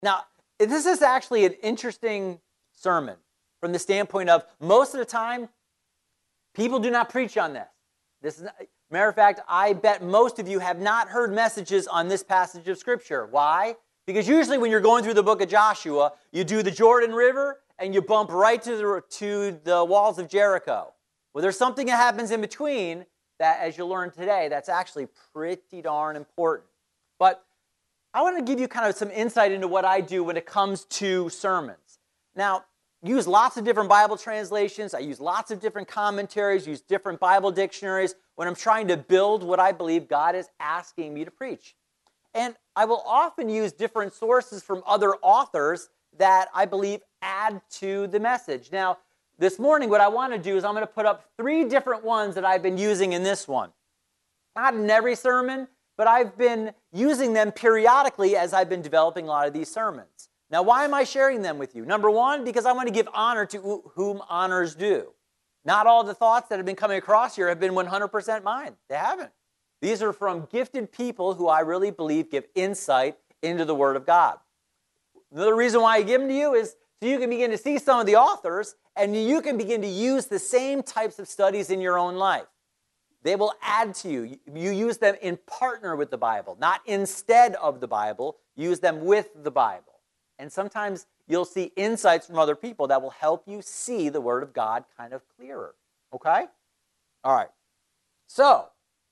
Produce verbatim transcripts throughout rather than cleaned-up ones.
Now, this is actually an interesting sermon from the standpoint of most of the time, people do not preach on this. This is not, matter of fact, I bet most of you have not heard messages on this passage of Scripture. Why? Because usually when you're going through the book of Joshua, you do the Jordan River and you bump right to the, to the walls of Jericho. Well, there's something that happens in between that, as you'll learn today, that's actually pretty darn important. But I want to give you kind of some insight into what I do when it comes to sermons. Now, I use lots of different Bible translations. I use lots of different commentaries, use different Bible dictionaries when I'm trying to build what I believe God is asking me to preach. And I will often use different sources from other authors that I believe add to the message. Now, this morning, what I want to do is I'm going to put up three different ones that I've been using in this one. Not in every sermon, but I've been using them periodically as I've been developing a lot of these sermons. Now, why am I sharing them with you? Number one, because I want to give honor to whom honors due. Not all the thoughts that have been coming across here have been one hundred percent mine. They haven't. These are from gifted people who I really believe give insight into the Word of God. Another reason why I give them to you is so you can begin to see some of the authors and you can begin to use the same types of studies in your own life. They will add to you. You use them in partner with the Bible, not instead of the Bible. Use them with the Bible. And sometimes you'll see insights from other people that will help you see the Word of God kind of clearer. Okay? All right. So,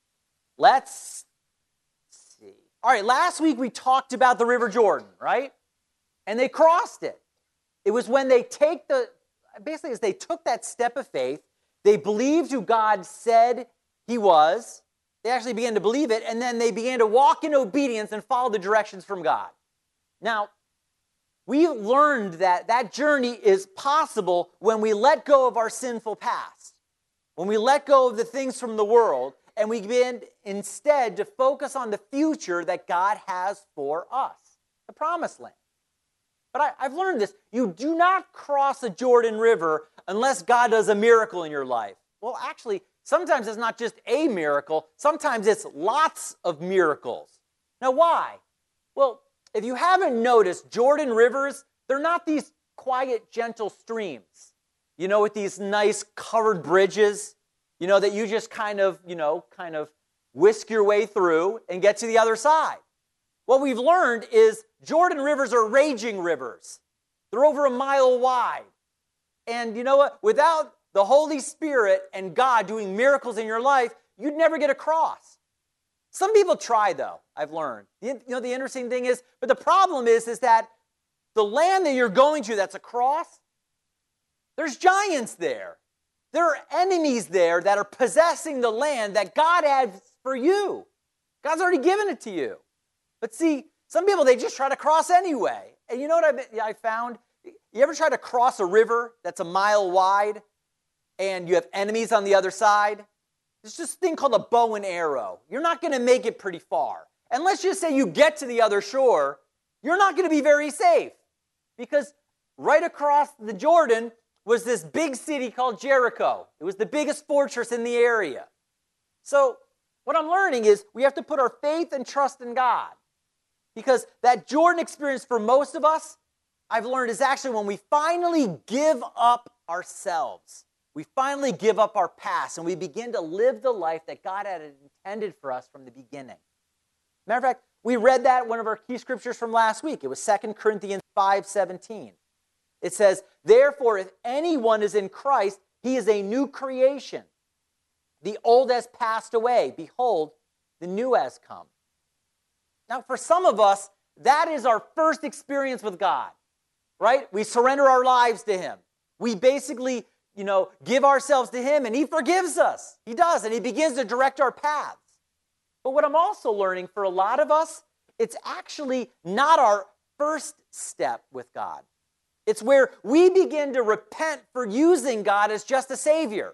let's see. All right, last week we talked about the River Jordan, right? And they crossed it. It was when they take the, basically as they took that step of faith, they believed who God said He was. They actually began to believe it, and then they began to walk in obedience and follow the directions from God. Now, we learned that that journey is possible when we let go of our sinful past, when we let go of the things from the world, and we begin instead to focus on the future that God has for us, the promised land. But I, I've learned this. You do not cross a Jordan River unless God does a miracle in your life. Well, actually, sometimes it's not just a miracle. Sometimes it's lots of miracles. Now, why? Well, if you haven't noticed, Jordan rivers, they're not these quiet, gentle streams, you know, with these nice covered bridges, you know, that you just kind of, you know, kind of whisk your way through and get to the other side. What we've learned is Jordan rivers are raging rivers. They're over a mile wide. And you know what? Without the Holy Spirit and God doing miracles in your life, you'd never get across. Some people try, though, I've learned. You know, the interesting thing is, but the problem is, is that the land that you're going to that's across, there's giants there. There are enemies there that are possessing the land that God has for you. God's already given it to you. But see, some people, they just try to cross anyway. And you know what I, I found? You ever try to cross a river that's a mile wide and you have enemies on the other side? There's this thing called a bow and arrow. You're not going to make it pretty far. And let's just say you get to the other shore, you're not going to be very safe. Because right across the Jordan was this big city called Jericho. It was the biggest fortress in the area. So what I'm learning is we have to put our faith and trust in God. Because that Jordan experience for most of us, I've learned, is actually when we finally give up ourselves. We finally give up our past and we begin to live the life that God had intended for us from the beginning. Matter of fact, we read that one of our key scriptures from last week. It was Second Corinthians five seventeen. It says, "Therefore, if anyone is in Christ, he is a new creation. The old has passed away. Behold, the new has come." Now, for some of us, that is our first experience with God, right? We surrender our lives to Him. We basically, you know, give ourselves to Him, and He forgives us. He does, and He begins to direct our paths. But what I'm also learning for a lot of us, it's actually not our first step with God. It's where we begin to repent for using God as just a Savior.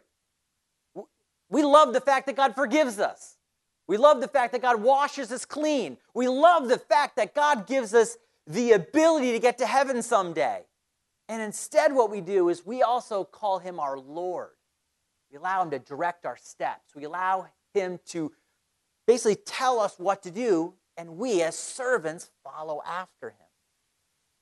We love the fact that God forgives us. We love the fact that God washes us clean. We love the fact that God gives us the ability to get to heaven someday. And instead what we do is we also call Him our Lord. We allow Him to direct our steps. We allow Him to basically tell us what to do, and we as servants follow after Him.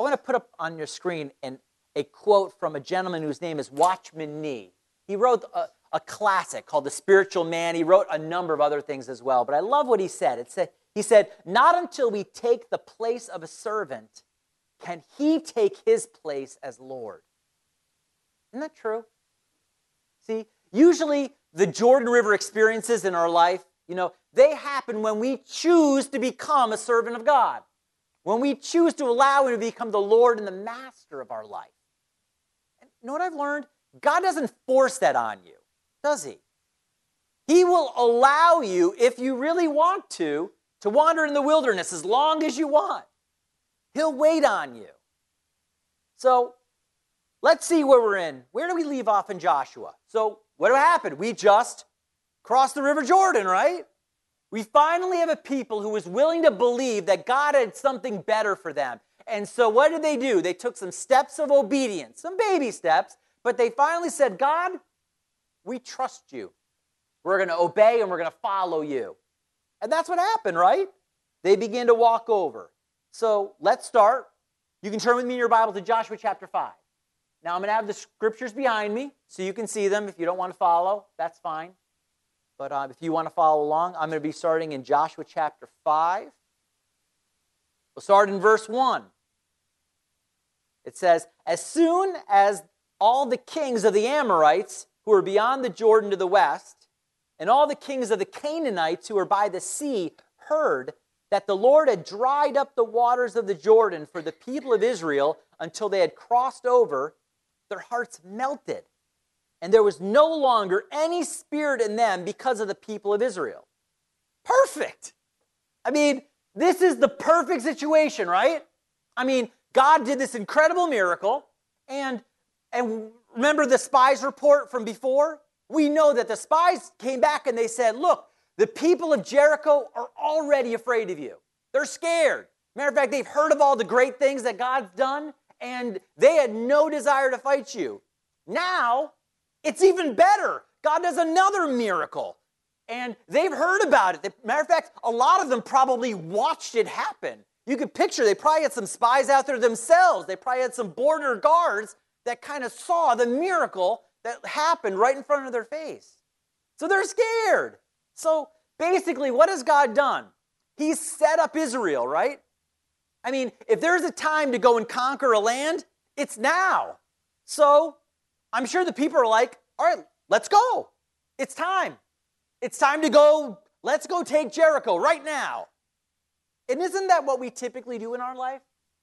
want to put up on your screen an, a quote from a gentleman whose name is Watchman Nee. He wrote a, a classic called The Spiritual Man. He wrote a number of other things as well, but I love what he said. It said he said, "Not until we take the place of a servant can he take his place as Lord." Isn't that true? See, usually the Jordan River experiences in our life, you know, they happen when we choose to become a servant of God. When we choose to allow him to become the Lord and the master of our life. And you know what I've learned? God doesn't force that on you, does he? He will allow you, if you really want to, to wander in the wilderness as long as you want. He'll wait on you. So, let's see where we're in. Where do we leave off in Joshua? So, what happened? We just crossed the River Jordan, right? We finally have a people who was willing to believe that God had something better for them. And so what did they do? They took some steps of obedience, some baby steps, but they finally said, "God, we trust you. We're going to obey and we're going to follow you." And that's what happened, right? They began to walk over. So let's start. You can turn with me in your Bible to Joshua chapter five. Now I'm going to have the scriptures behind me so you can see them. If you don't want to follow, that's fine. But uh, if you want to follow along, I'm going to be starting in Joshua chapter five. We'll start in verse one. It says, "As soon as all the kings of the Amorites who were beyond the Jordan to the west, and all the kings of the Canaanites who were by the sea heard that the Lord had dried up the waters of the Jordan for the people of Israel until they had crossed over, their hearts melted, and there was no longer any spirit in them because of the people of Israel." Perfect. I mean, this is the perfect situation, right? I mean, God did this incredible miracle, and, and remember the spies report from before? We know that the spies came back and they said, "Look, the people of Jericho are already afraid of you. They're scared. Matter of fact, they've heard of all the great things that God's done, and they had no desire to fight you. Now, it's even better. God does another miracle, and they've heard about it. Matter of fact, a lot of them probably watched it happen. You could picture they probably had some spies out there themselves. They probably had some border guards that kind of saw the miracle that happened right in front of their face. So they're scared. So basically, what has God done? He's set up Israel, right? I mean, if there's a time to go and conquer a land, it's now. So I'm sure the people are like, "All right, let's go. It's time. It's time to go. Let's go take Jericho right now." And isn't that what we typically do in our life?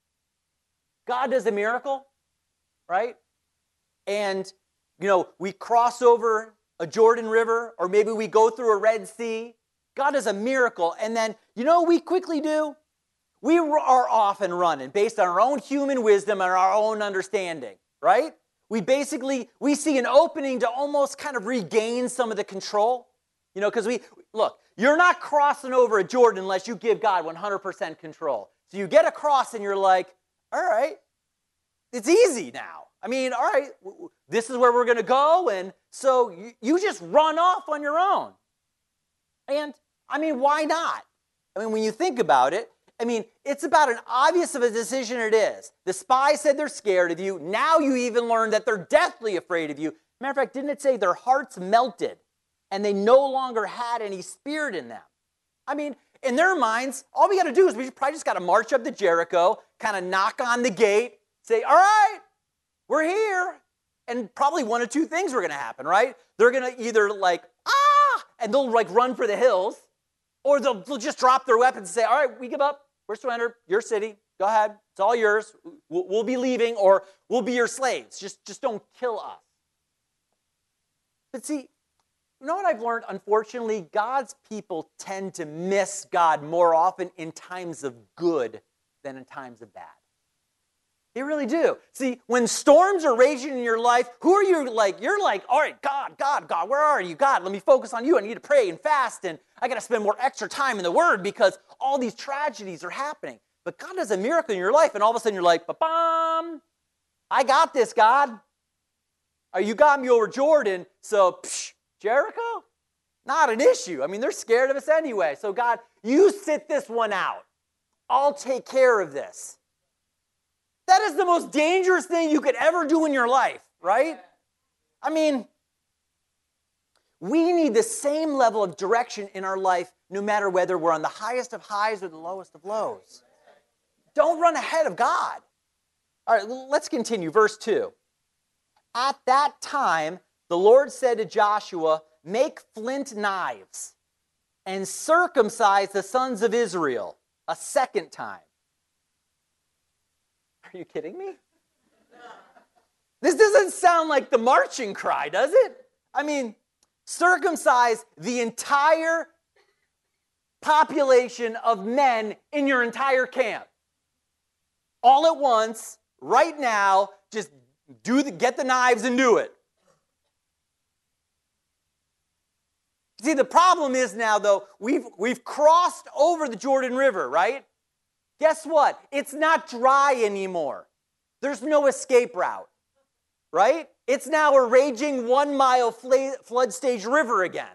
God does a miracle, right? And, you know, we cross over a Jordan River, or maybe we go through a Red Sea. God does a miracle, and then, you know what we quickly do? We are off and running based on our own human wisdom and our own understanding, right? We basically, we see an opening to almost kind of regain some of the control. You know, because we, look, you're not crossing over a Jordan unless you give God one hundred percent control. So you get across and you're like, "All right, it's easy now. I mean, all right, this is where we're going to go." And so you, you just run off on your own. And, I mean, why not? I mean, when you think about it, I mean, it's about an obvious of a decision it is. The spies said they're scared of you. Now you even learn that they're deathly afraid of you. Matter of fact, didn't it say their hearts melted and they no longer had any spirit in them? I mean, in their minds, all we got to do is we probably just got to march up to Jericho, kind of knock on the gate, say, "All right, we're here." And probably one of two things are going to happen, right? They're going to either like, "Ah," and they'll like run for the hills, or they'll, they'll just drop their weapons and say, "All right, we give up. We're surrendered. Your city. Go ahead. It's all yours. We'll, we'll be leaving, or we'll be your slaves. Just, just don't kill us." But see, you know what I've learned? Unfortunately, God's people tend to miss God more often in times of good than in times of bad. They really do. See, when storms are raging in your life, who are you like? You're like, "All right, God, God, God, where are you? God, let me focus on you. I need to pray and fast, and I got to spend more extra time in the Word because all these tragedies are happening." But God does a miracle in your life, and all of a sudden you're like, "Ba-bam, I got this, God. Or you got me over Jordan, so psh, Jericho? Not an issue. I mean, they're scared of us anyway. So God, you sit this one out. I'll take care of this." That is the most dangerous thing you could ever do in your life, right? I mean, we need the same level of direction in our life no matter whether we're on the highest of highs or the lowest of lows. Don't run ahead of God. All right, let's continue. Verse two. At that time, the Lord said to Joshua, make flint knives and circumcise the sons of Israel a second time. Are you kidding me? This doesn't sound like the marching cry, does it? I mean, circumcise the entire population of men in your entire camp. All at once, right now, just do the, get the knives and do it. See, the problem is now, though, we've, we've crossed over the Jordan River, right? Guess what? It's not dry anymore. There's no escape route, right? It's now a raging one-mile flood stage river again.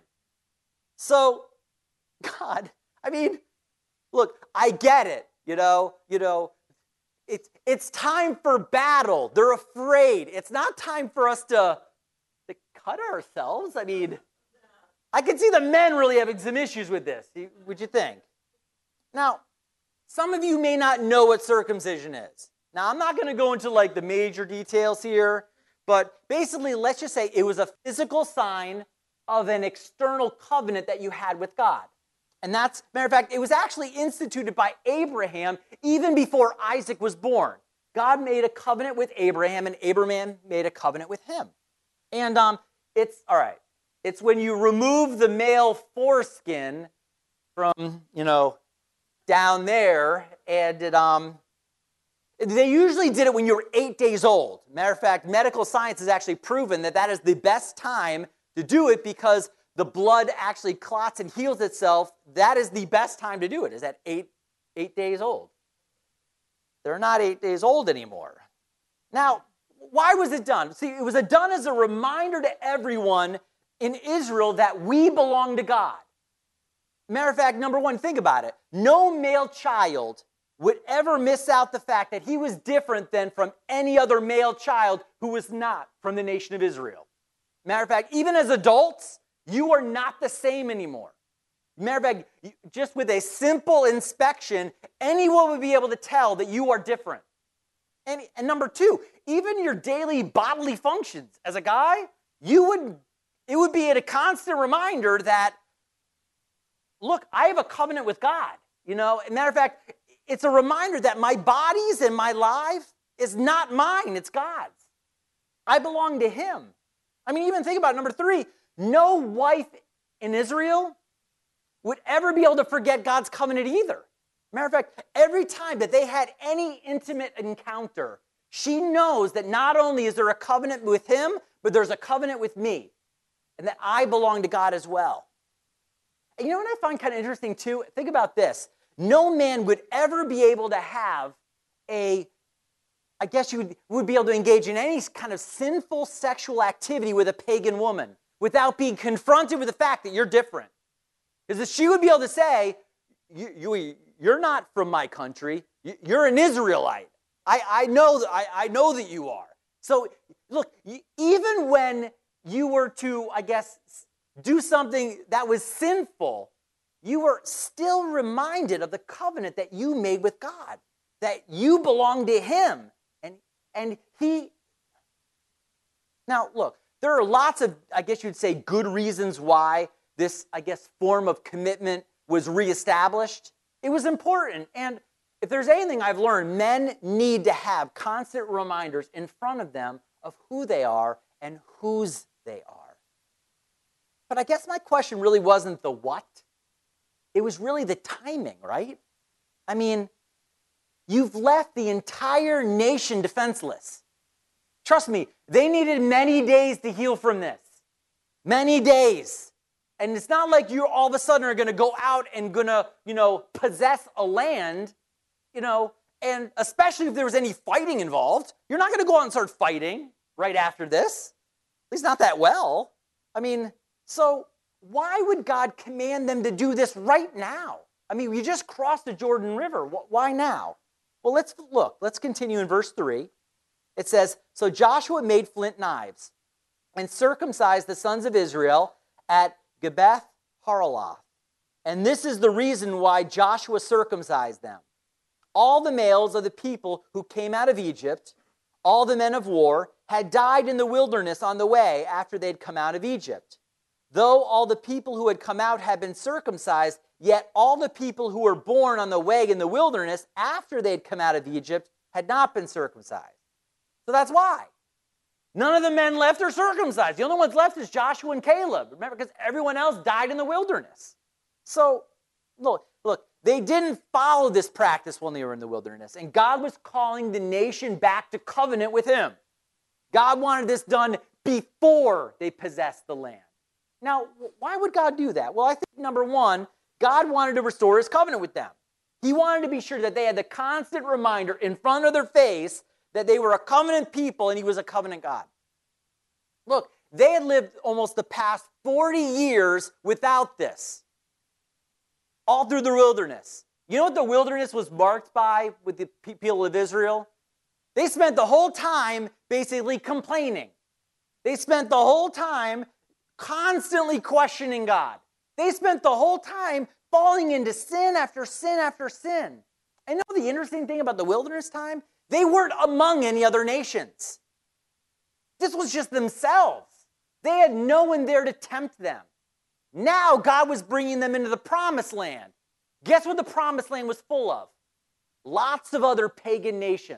So, God, I mean, look, I get it, you know, you know, it's, it's time for battle. They're afraid. It's not time for us to, to cut ourselves. I mean, I can see the men really having some issues with this. Would you think? Now, some of you may not know what circumcision is. Now, I'm not going to go into like the major details here, but basically, let's just say it was a physical sign of an external covenant that you had with God. And that's, matter of fact, it was actually instituted by Abraham even before Isaac was born. God made a covenant with Abraham, and Abraham made a covenant with him. And um, it's, all right, it's when you remove the male foreskin from, you know, down there, and it, um, they usually did it when you were eight days old. Matter of fact, medical science has actually proven that that is the best time to do it because the blood actually clots and heals itself. That is the best time to do it, is at eight, eight days old. They're not eight days old anymore. Now, why was it done? See, it was done as a reminder to everyone in Israel that we belong to God. Matter of fact, number one, think about it. No male child would ever miss out the fact that he was different than from any other male child who was not from the nation of Israel. Matter of fact, even as adults, you are not the same anymore. Matter of fact, just with a simple inspection, anyone would be able to tell that you are different. And, and number two, even your daily bodily functions as a guy, you would, it would be a constant reminder that, look, I have a covenant with God. You know, as a matter of fact, it's a reminder that my bodies and my life is not mine, it's God's. I belong to Him. I mean, even think about it, number three, no wife in Israel would ever be able to forget God's covenant either. Matter of fact, every time that they had any intimate encounter, she knows that not only is there a covenant with Him, but there's a covenant with me, and that I belong to God as well. And you know what I find kind of interesting too? Think about this. No man would ever be able to have a, I guess you would, would be able to engage in any kind of sinful sexual activity with a pagan woman without being confronted with the fact that you're different. Because she would be able to say, you, you, you're not from my country. You're an Israelite. I, I, know, that, I, I know that you are. So look, even when you were to, I guess, do something that was sinful, you were still reminded of the covenant that you made with God, that you belong to Him. And, and He... Now, look, there are lots of, I guess you'd say, good reasons why this, I guess, form of commitment was reestablished. It was important. And if there's anything I've learned, men need to have constant reminders in front of them of who they are and whose they are. But I guess my question really wasn't the what. It was really the timing, right? I mean, you've left the entire nation defenseless. Trust me, they needed many days to heal from this. Many days. And it's not like you all of a sudden are going to go out and going to, you know, possess a land, you know, and especially if there was any fighting involved. You're not going to go out and start fighting right after this. At least not that well. I mean, so why would God command them to do this right now? I mean, you just crossed the Jordan River. Why now? Well, let's look. Let's continue in verse three. It says, so Joshua made flint knives and circumcised the sons of Israel at Gibeath Haraloth. And this is the reason why Joshua circumcised them. All the males of the people who came out of Egypt, all the men of war, had died in the wilderness on the way after they'd come out of Egypt. Though all the people who had come out had been circumcised, yet all the people who were born on the way in the wilderness after they'd come out of Egypt had not been circumcised. So that's why. None of the men left are circumcised. The only ones left is Joshua and Caleb. Remember, because everyone else died in the wilderness. So, look, look, they didn't follow this practice when they were in the wilderness. And God was calling the nation back to covenant with him. God wanted this done before they possessed the land. Now, why would God do that? Well, I think, number one, God wanted to restore his covenant with them. He wanted to be sure that they had the constant reminder in front of their face that they were a covenant people and he was a covenant God. Look, they had lived almost the past forty years without this. All through the wilderness. You know what the wilderness was marked by with the people of Israel? They spent the whole time basically complaining. They spent the whole time constantly questioning God. They spent the whole time falling into sin after sin after sin. And you know the interesting thing about the wilderness time? They weren't among any other nations. This was just themselves. They had no one there to tempt them. Now God was bringing them into the promised land. Guess what the promised land was full of? Lots of other pagan nations.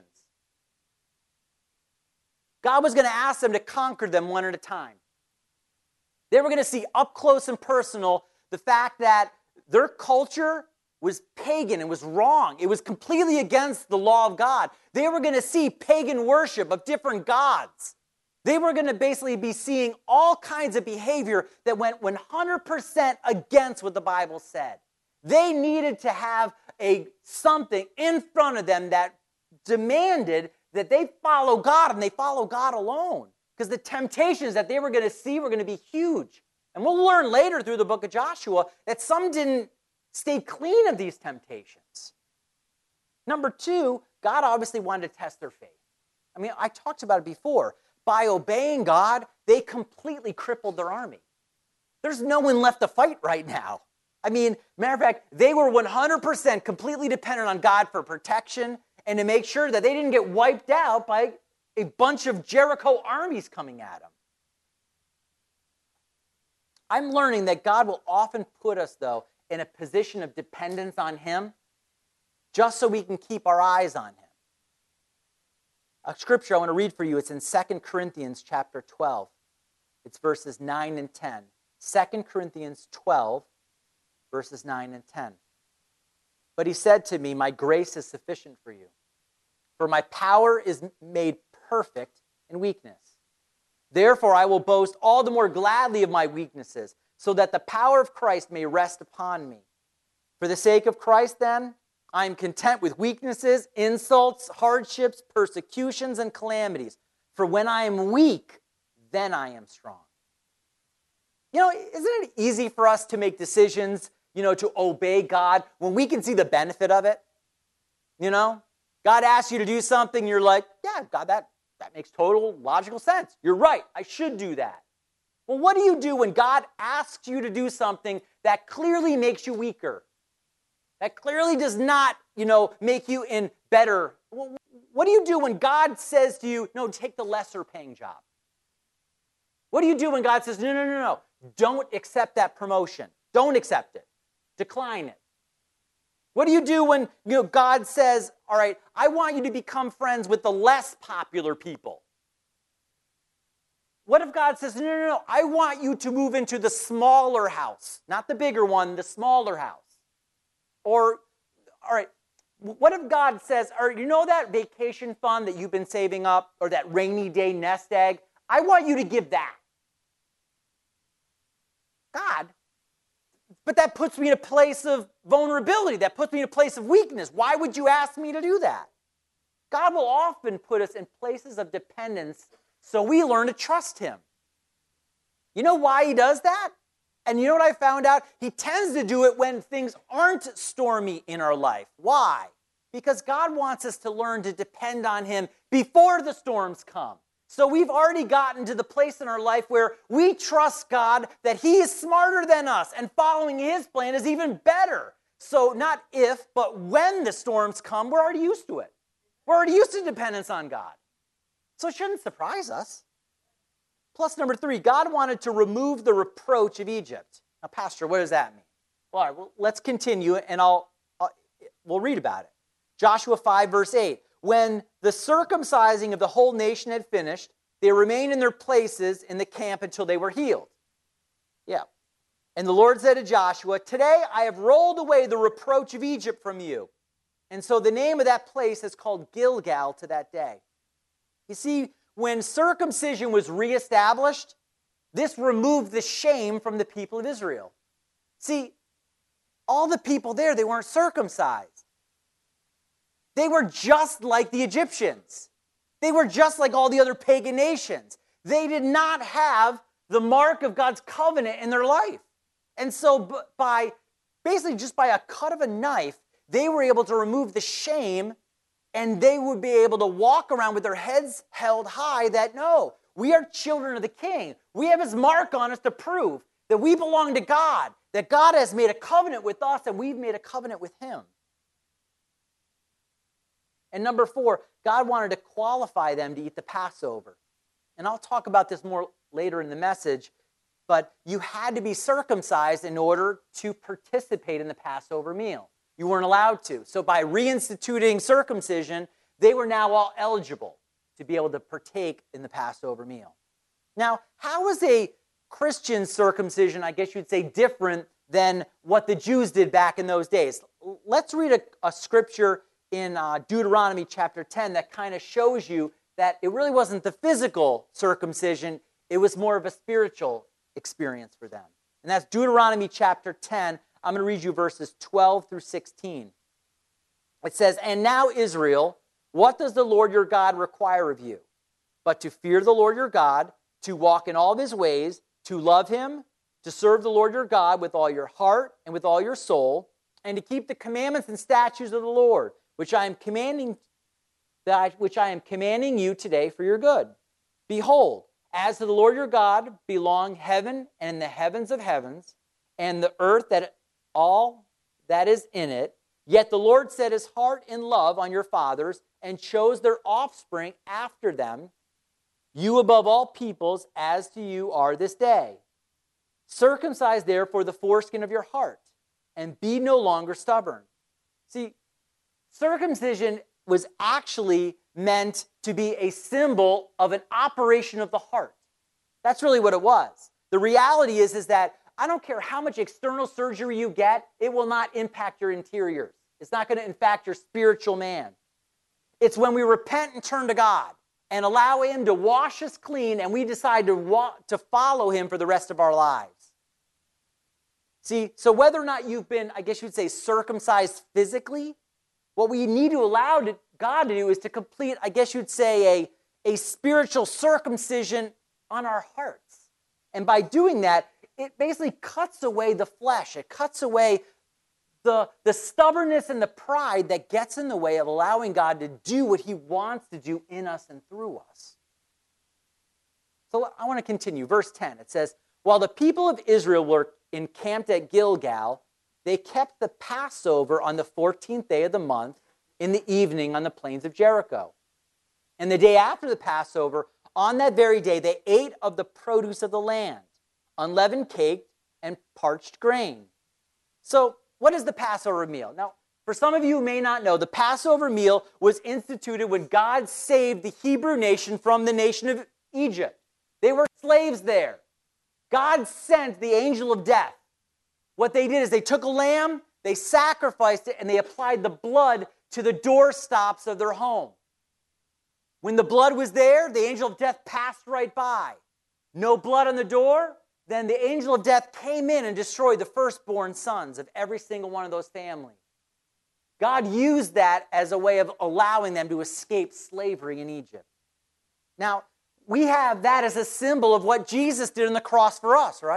God was going to ask them to conquer them one at a time. They were going to see up close and personal the fact that their culture was pagan and was wrong. It was completely against the law of God. They were going to see pagan worship of different gods. They were going to basically be seeing all kinds of behavior that went one hundred percent against what the Bible said. They needed to have a something in front of them that demanded that they follow God and they follow God alone. Because the temptations that they were going to see were going to be huge. And we'll learn later through the book of Joshua that some didn't stay clean of these temptations. Number two, God obviously wanted to test their faith. I mean, I talked about it before. By obeying God, they completely crippled their army. There's no one left to fight right now. I mean, matter of fact, they were one hundred percent completely dependent on God for protection and to make sure that they didn't get wiped out by a bunch of Jericho armies coming at them. I'm learning that God will often put us, though, in a position of dependence on him just so we can keep our eyes on him. A scripture I want to read for you, it's in Second Corinthians chapter twelve. It's verses nine and ten. Second Corinthians twelve, verses nine and ten. But he said to me, my grace is sufficient for you, for my power is made perfect in weakness. Therefore, I will boast all the more gladly of my weaknesses, so that the power of Christ may rest upon me. For the sake of Christ, then, I am content with weaknesses, insults, hardships, persecutions, and calamities. For when I am weak, then I am strong. You know, isn't it easy for us to make decisions, you know, to obey God when we can see the benefit of it? You know, God asks you to do something, you're like, yeah, God, that, that makes total logical sense. You're right, I should do that. Well, what do you do when God asks you to do something that clearly makes you weaker? That clearly does not, you know, make you in better. What do you do when God says to you, no, take the lesser paying job? What do you do when God says, no, no, no, no, don't accept that promotion. Don't accept it. Decline it. What do you do when, you know, God says, all right, I want you to become friends with the less popular people? What if God says, no, no, no, I want you to move into the smaller house, not the bigger one, the smaller house? Or, all right, what if God says, all right, you know that vacation fund that you've been saving up, or that rainy day nest egg? I want you to give that. God, but that puts me in a place of vulnerability. That puts me in a place of weakness. Why would you ask me to do that? God will often put us in places of dependence so we learn to trust him. You know why he does that? And you know what I found out? He tends to do it when things aren't stormy in our life. Why? Because God wants us to learn to depend on him before the storms come. So we've already gotten to the place in our life where we trust God that he is smarter than us and following his plan is even better. So not if, but when the storms come, we're already used to it. We're already used to dependence on God. So it shouldn't surprise us. Plus, number three, God wanted to remove the reproach of Egypt. Now, Pastor, what does that mean? Well, all right, well, let's continue, and I'll, I'll we'll read about it. Joshua five, verse eight. When the circumcising of the whole nation had finished, they remained in their places in the camp until they were healed. Yeah. And the Lord said to Joshua, today I have rolled away the reproach of Egypt from you. And so the name of that place is called Gilgal to that day. You see, when circumcision was reestablished, this removed the shame from the people of Israel. See, all the people there, they weren't circumcised. They were just like the Egyptians. They were just like all the other pagan nations. They did not have the mark of God's covenant in their life. And so by basically just by a cut of a knife, they were able to remove the shame, and they would be able to walk around with their heads held high that, no, we are children of the King. We have his mark on us to prove that we belong to God, that God has made a covenant with us, and we've made a covenant with him. And number four, God wanted to qualify them to eat the Passover. And I'll talk about this more later in the message, but you had to be circumcised in order to participate in the Passover meal. You weren't allowed to. So by reinstituting circumcision, they were now all eligible to be able to partake in the Passover meal. Now, how is a Christian circumcision, I guess you'd say, different than what the Jews did back in those days? Let's read a, a scripture in uh, Deuteronomy chapter ten that kind of shows you that it really wasn't the physical circumcision, it was more of a spiritual experience for them. And that's Deuteronomy chapter ten. I'm going to read you verses twelve through sixteen. It says, and now Israel, what does the Lord your God require of you? But to fear the Lord your God, to walk in all of his ways, to love him, to serve the Lord your God with all your heart and with all your soul, and to keep the commandments and statutes of the Lord, which I am commanding, that I, which I am commanding you today for your good. Behold, as to the Lord your God belong heaven and the heavens of heavens, and the earth that all that is in it. Yet the Lord set his heart in love on your fathers and chose their offspring after them, you above all peoples, as to you are this day. Circumcise therefore the foreskin of your heart, and be no longer stubborn. See, circumcision was actually meant to be a symbol of an operation of the heart. That's really what it was. The reality is, is that I don't care how much external surgery you get, it will not impact your interiors. It's not going to impact your spiritual man. It's when we repent and turn to God and allow him to wash us clean, and we decide to, wa- to follow him for the rest of our lives. See, so whether or not you've been, I guess you'd say, circumcised physically, what we need to allow to, God to do is to complete, I guess you'd say, a, a spiritual circumcision on our hearts. And by doing that, it basically cuts away the flesh. It cuts away the, the stubbornness and the pride that gets in the way of allowing God to do what he wants to do in us and through us. So I want to continue. Verse ten, it says, while the people of Israel were encamped at Gilgal, they kept the Passover on the fourteenth day of the month in the evening on the plains of Jericho. And the day after the Passover, on that very day, they ate of the produce of the land, unleavened cake and parched grain. So what is the Passover meal? Now, for some of you who may not know, the Passover meal was instituted when God saved the Hebrew nation from the nation of Egypt. They were slaves there. God sent the angel of death. What they did is they took a lamb, they sacrificed it, and they applied the blood to the doorstops of their home. When the blood was there, the angel of death passed right by. No blood on the door, then the angel of death came in and destroyed the firstborn sons of every single one of those families. God used that as a way of allowing them to escape slavery in Egypt. Now, we have that as a symbol of what Jesus did on the cross for us, right?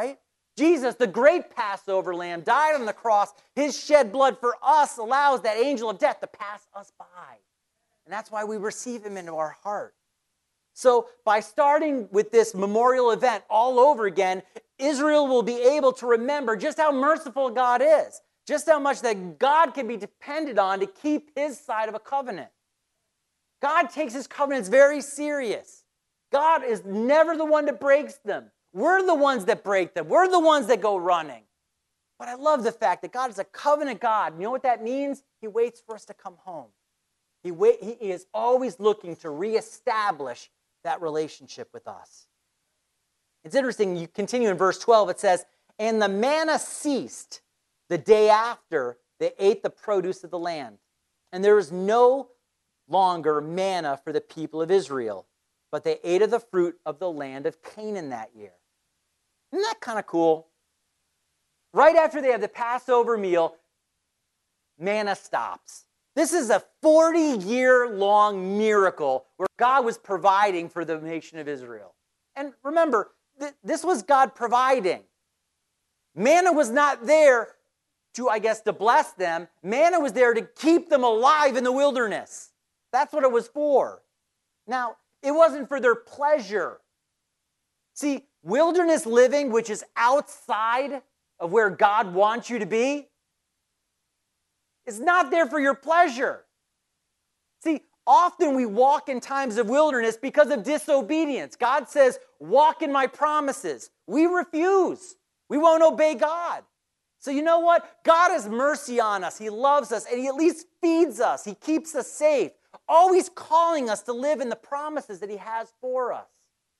Jesus, the great Passover lamb, died on the cross. His shed blood for us allows that angel of death to pass us by. And that's why we receive him into our heart. So by starting with this memorial event all over again, Israel will be able to remember just how merciful God is, just how much that God can be depended on to keep his side of a covenant. God takes his covenants very serious. God is never the one that breaks them. We're the ones that break them. We're the ones that go running. But I love the fact that God is a covenant God. You know what that means? He waits for us to come home. He, wait, he is always looking to reestablish that relationship with us. It's interesting, you continue in verse twelve, it says, and the manna ceased the day after they ate the produce of the land. And there was no longer manna for the people of Israel, but they ate of the fruit of the land of Canaan that year. Isn't that kind of cool? Right after they have the Passover meal, manna stops. This is a forty-year-long miracle where God was providing for the nation of Israel. And remember, th- this was God providing. Manna was not there to, I guess, to bless them. Manna was there to keep them alive in the wilderness. That's what it was for. Now, it wasn't for their pleasure. See, wilderness living, which is outside of where God wants you to be, is not there for your pleasure. See, often we walk in times of wilderness because of disobedience. God says, walk in my promises. We refuse. We won't obey God. So you know what? God has mercy on us. He loves us, and he at least feeds us. He keeps us safe, always calling us to live in the promises that he has for us.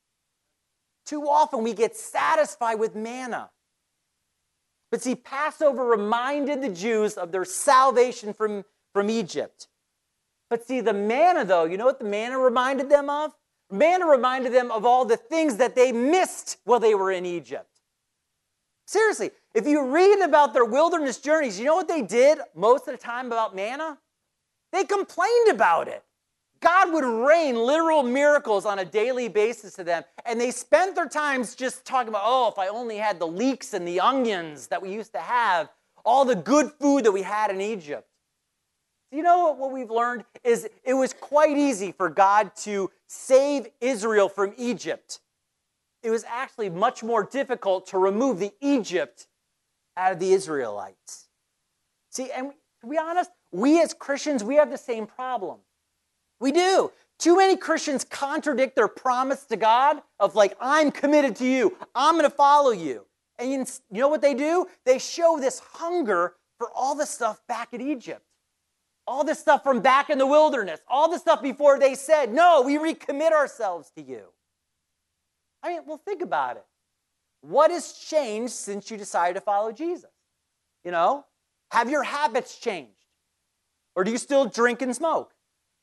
Too often we get satisfied with manna. But see, Passover reminded the Jews of their salvation from, from Egypt. But see, the manna, though, you know what the manna reminded them of? Manna reminded them of all the things that they missed while they were in Egypt. Seriously, if you read about their wilderness journeys, you know what they did most of the time about manna? They complained about it. God would rain literal miracles on a daily basis to them, and they spent their times just talking about, oh, if I only had the leeks and the onions that we used to have, all the good food that we had in Egypt. You know what, what we've learned is it was quite easy for God to save Israel from Egypt. It was actually much more difficult to remove the Egypt out of the Israelites. See, and to be honest, we as Christians, we have the same problem. We do. Too many Christians contradict their promise to God of like, I'm committed to you. I'm going to follow you. And you know what they do? They show this hunger for all the stuff back in Egypt. All this stuff from back in the wilderness. All the stuff before they said, no, we recommit ourselves to you. I mean, well, think about it. What has changed since you decided to follow Jesus? You know, have your habits changed? Or do you still drink and smoke?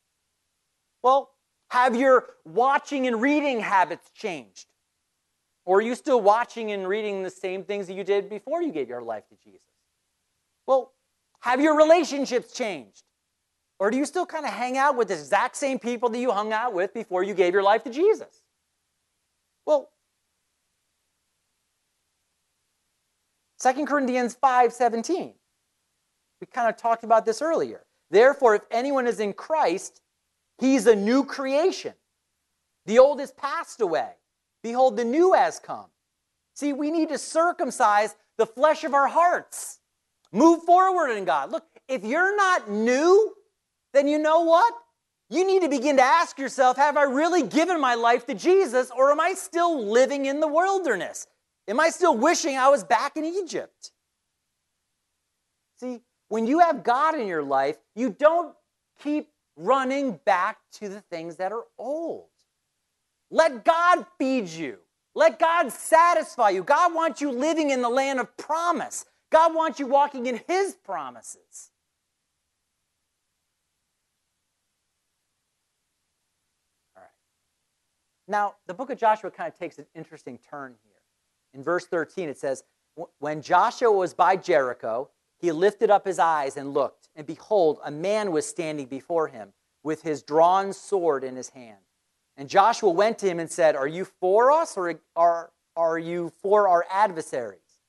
Well, have your watching and reading habits changed? Or are you still watching and reading the same things that you did before you gave your life to Jesus? Well, have your relationships changed? Or do you still kind of hang out with the exact same people that you hung out with before you gave your life to Jesus? Well, Second Corinthians five seventeen. We kind of talked about this earlier. Therefore, if anyone is in Christ, he's a new creation. The old has passed away. Behold, the new has come. See, we need to circumcise the flesh of our hearts. Move forward in God. Look, if you're not new, then you know what? You need to begin to ask yourself, have I really given my life to Jesus, or am I still living in the wilderness? Am I still wishing I was back in Egypt? See, when you have God in your life, you don't keep running back to the things that are old. Let God feed you. Let God satisfy you. God wants you living in the land of promise. God wants you walking in his promises. All right. Now, the book of Joshua kind of takes an interesting turn here. In verse thirteen, it says, when Joshua was by Jericho, he lifted up his eyes and looked, and behold, a man was standing before him with his drawn sword in his hand. And Joshua went to him and said, are you for us, or are, are you for our adversaries?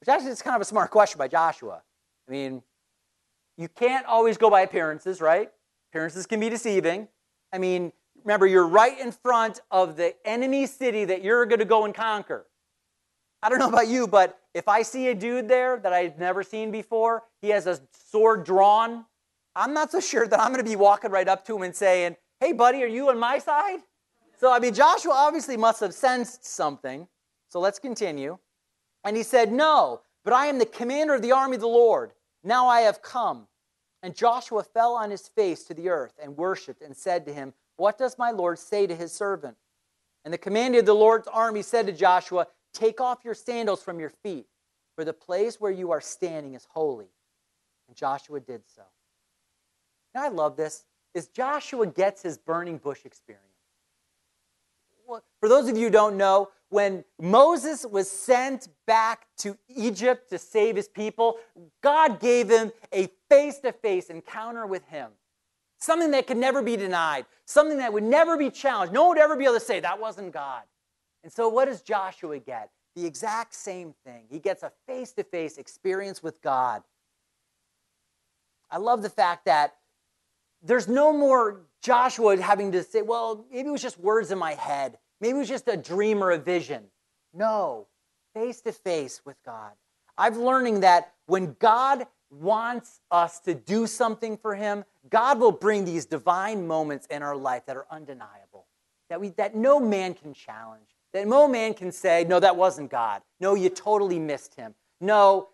which actually is kind of a smart question by Joshua. I mean, you can't always go by appearances, right? Appearances can be deceiving. I mean, remember, you're right in front of the enemy city that you're going to go and conquer. I don't know about you, but if I see a dude there that I've never seen before, he has a sword drawn, I'm not so sure that I'm going to be walking right up to him and saying, hey, buddy, are you on my side? So, I mean, Joshua obviously must have sensed something. So let's continue. And he said, no, but I am the commander of the army of the Lord. Now I have come. And Joshua fell on his face to the earth and worshipped and said to him, what does my Lord say to his servant? And the commander of the Lord's army said to Joshua, take off your sandals from your feet, for the place where you are standing is holy. And Joshua did so. Now I love this, is Joshua gets his burning bush experience. Well, for those of you who don't know, when Moses was sent back to Egypt to save his people, God gave him a face-to-face encounter with him. Something that could never be denied. Something that would never be challenged. No one would ever be able to say, that wasn't God. And so what does Joshua get? The exact same thing. He gets a face-to-face experience with God. I love the fact that there's no more Joshua having to say, well, maybe it was just words in my head. Maybe it was just a dream or a vision. No, face-to-face with God. I'm learning that when God wants us to do something for him, God will bring these divine moments in our life that are undeniable, that we that no man can challenge, that no man can say, no, that wasn't God. No, you totally missed him. No,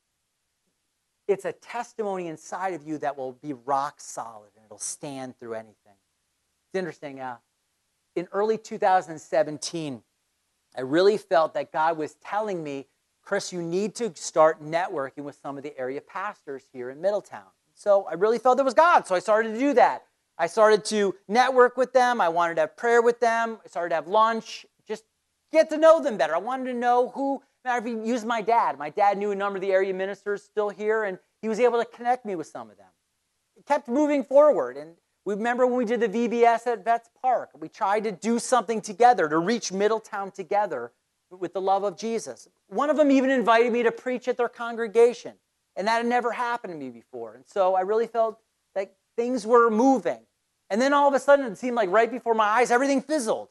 it's a testimony inside of you that will be rock solid and it'll stand through anything. It's interesting. Uh, in early two thousand seventeen, I really felt that God was telling me, Chris, you need to start networking with some of the area pastors here in Middletown. So I really felt it was God, so I started to do that. I started to network with them. I wanted to have prayer with them. I started to have lunch, just get to know them better. I wanted to know who, matter if he used my dad. My dad knew a number of the area ministers still here, and he was able to connect me with some of them. It kept moving forward, and we remember when we did the V B S at Vets Park. We tried to do something together to reach Middletown together with the love of Jesus. One of them even invited me to preach at their congregation, and that had never happened to me before. And so I really felt like things were moving. And then all of a sudden, it seemed like right before my eyes, everything fizzled.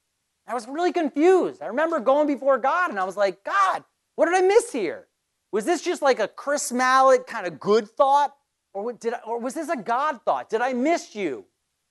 I was really confused. I remember going before God, and I was like, God, what did I miss here? Was this just like a Chris Mallett kind of good thought? Or, did I, or was this a God thought? Did I miss you?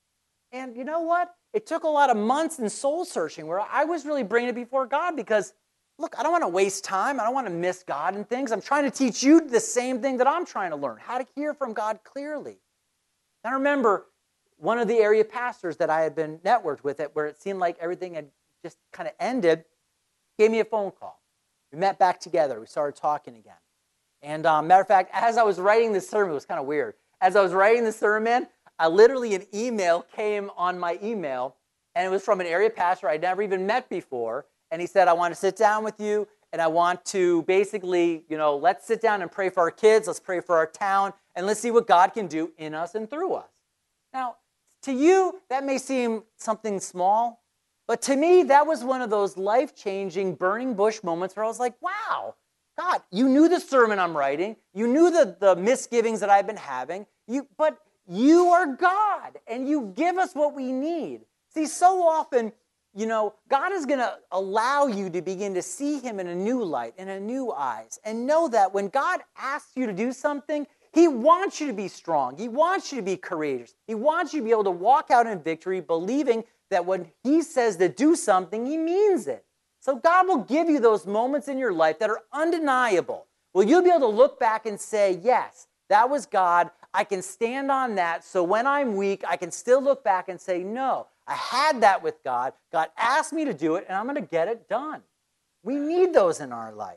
And you know what? It took a lot of months and soul searching where I was really bringing it before God because, look, I don't want to waste time. I don't want to miss God and things. I'm trying to teach you the same thing that I'm trying to learn, how to hear from God clearly. And I remember one of the area pastors that I had been networked with, where it seemed like everything had just kind of ended, gave me a phone call. We met back together. We started talking again. And um, matter of fact, as I was writing this sermon, it was kind of weird. As I was writing the sermon, I literally, an email came on my email, and it was from an area pastor I'd never even met before. And he said, I want to sit down with you, and I want to basically, you know, let's sit down and pray for our kids, let's pray for our town, and let's see what God can do in us and through us. Now, to you, that may seem something small, but to me, that was one of those life-changing, burning bush moments where I was like, wow, God, you knew the sermon I'm writing. You knew the, the misgivings that I've been having. You, but you are God, and you give us what we need. See, so often, you know, God is going to allow you to begin to see him in a new light, in a new eyes, and know that when God asks you to do something, he wants you to be strong. He wants you to be courageous. He wants you to be able to walk out in victory, believing that when he says to do something, he means it. So God will give you those moments in your life that are undeniable. Well, you'll be able to look back and say, yes, that was God. I can stand on that. So when I'm weak, I can still look back and say, no, I had that with God. God asked me to do it, and I'm going to get it done. We need those in our life.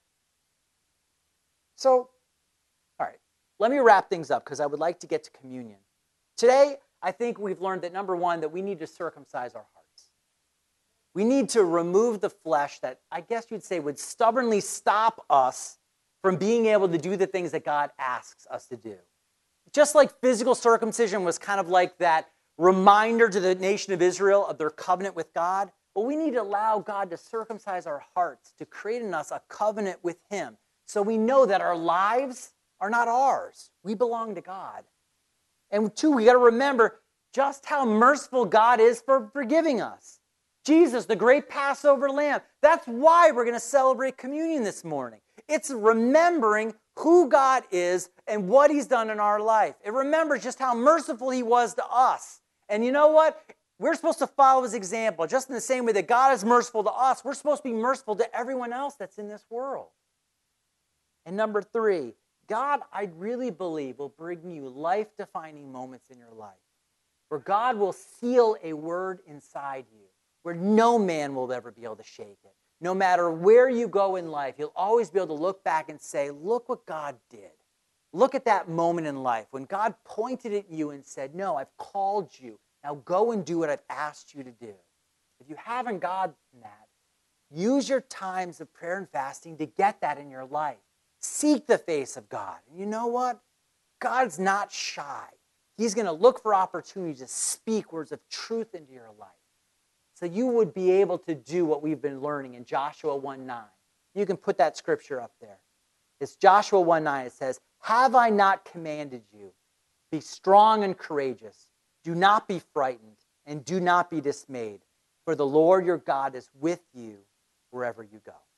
So, all right, let me wrap things up because I would like to get to communion. Today, I think we've learned that, number one, that we need to circumcise our hearts. We need to remove the flesh that, I guess you'd say, would stubbornly stop us from being able to do the things that God asks us to do. Just like physical circumcision was kind of like that reminder to the nation of Israel of their covenant with God, well, we need to allow God to circumcise our hearts, to create in us a covenant with him, So we know that our lives are not ours. We belong to God. And two, we got to remember just how merciful God is for forgiving us. Jesus, the great Passover lamb. That's why we're going to celebrate communion this morning. It's remembering who God is and what he's done in our life. It remembers just how merciful he was to us. And you know what? We're supposed to follow his example. Just in the same way that God is merciful to us, we're supposed to be merciful to everyone else that's in this world. And number three, God, I really believe, will bring you life-defining moments in your life where God will seal a word inside you where no man will ever be able to shake it. No matter where you go in life, you'll always be able to look back and say, look what God did. Look at that moment in life when God pointed at you and said, no, I've called you. Now go and do what I've asked you to do. If you haven't got that, use your times of prayer and fasting to get that in your life. Seek the face of God. And you know what? God's not shy. He's going to look for opportunities to speak words of truth into your life. So you would be able to do what we've been learning in Joshua one nine. You can put that scripture up there. It's Joshua one nine. It says, have I not commanded you? Be strong and courageous. Do not be frightened and do not be dismayed. For the Lord your God is with you wherever you go.